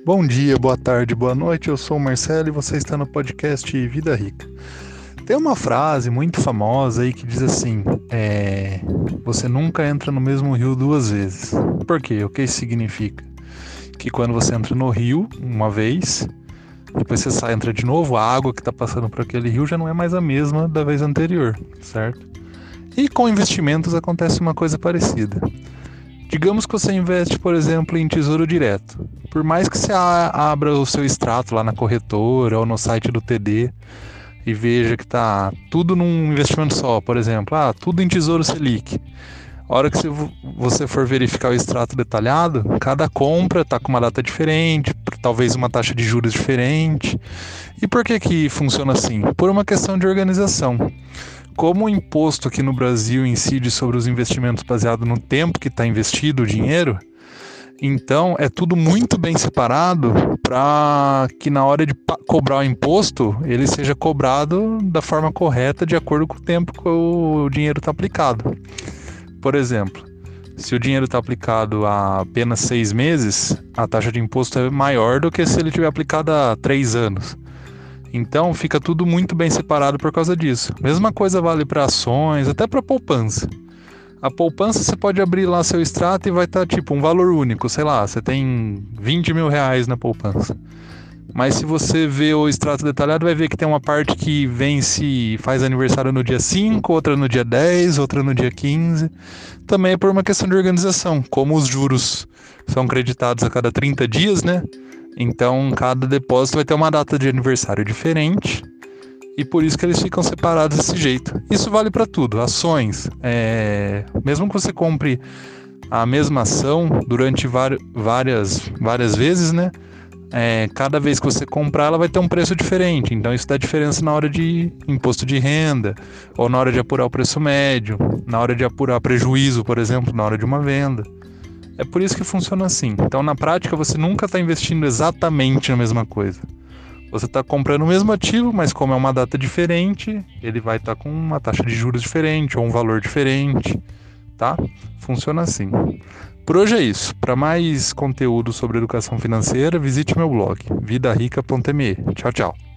Bom dia, boa tarde, boa noite. Eu sou o Marcelo e você está no podcast Vida Rica. Tem uma frase muito famosa aí que diz assim: você nunca entra no mesmo rio duas vezes. Por quê? O que isso significa? Que quando você entra no rio uma vez, depois você sai, entra de novo, a água que está passando por aquele rio já não é mais a mesma da vez anterior, certo? E com investimentos acontece uma coisa parecida. Digamos que você investe, por exemplo, em tesouro direto. Por mais que você abra o seu extrato lá na corretora ou no site do TD e veja que está tudo num investimento só, por exemplo, tudo em tesouro Selic. A hora que você for verificar o extrato detalhado, cada compra está com uma data diferente, talvez uma taxa de juros diferente. E por que funciona assim? Por uma questão de organização. Como o imposto aqui no Brasil incide sobre os investimentos baseado no tempo que está investido o dinheiro, então é tudo muito bem separado para que na hora de cobrar o imposto, ele seja cobrado da forma correta, de acordo com o tempo que o dinheiro está aplicado. Por exemplo, se o dinheiro está aplicado há apenas 6 meses, a taxa de imposto é maior do que se ele tiver aplicado há 3 anos. Então fica tudo muito bem separado por causa disso. Mesma coisa vale para ações, até para poupança. A poupança você pode abrir lá seu extrato e vai estar tipo um valor único, sei lá, você tem 20 mil reais na poupança. Mas se você vê o extrato detalhado, vai ver que tem uma parte que vence e faz aniversário no dia 5, outra no dia 10, outra no dia 15. Também é por uma questão de organização. Como os juros são creditados a cada 30 dias, né? Então, cada depósito vai ter uma data de aniversário diferente e por isso que eles ficam separados desse jeito. Isso vale para tudo. Ações, mesmo que você compre a mesma ação durante várias vezes, né? Cada vez que você comprar, ela vai ter um preço diferente. Então, isso dá diferença na hora de imposto de renda, ou na hora de apurar o preço médio, na hora de apurar prejuízo, por exemplo, na hora de uma venda. É por isso que funciona assim. Então, na prática, você nunca está investindo exatamente na mesma coisa. Você está comprando o mesmo ativo, mas como é uma data diferente, ele vai estar com uma taxa de juros diferente ou um valor diferente, tá? Funciona assim. Por hoje é isso. Para mais conteúdo sobre educação financeira, visite meu blog, vidarica.me. Tchau, tchau.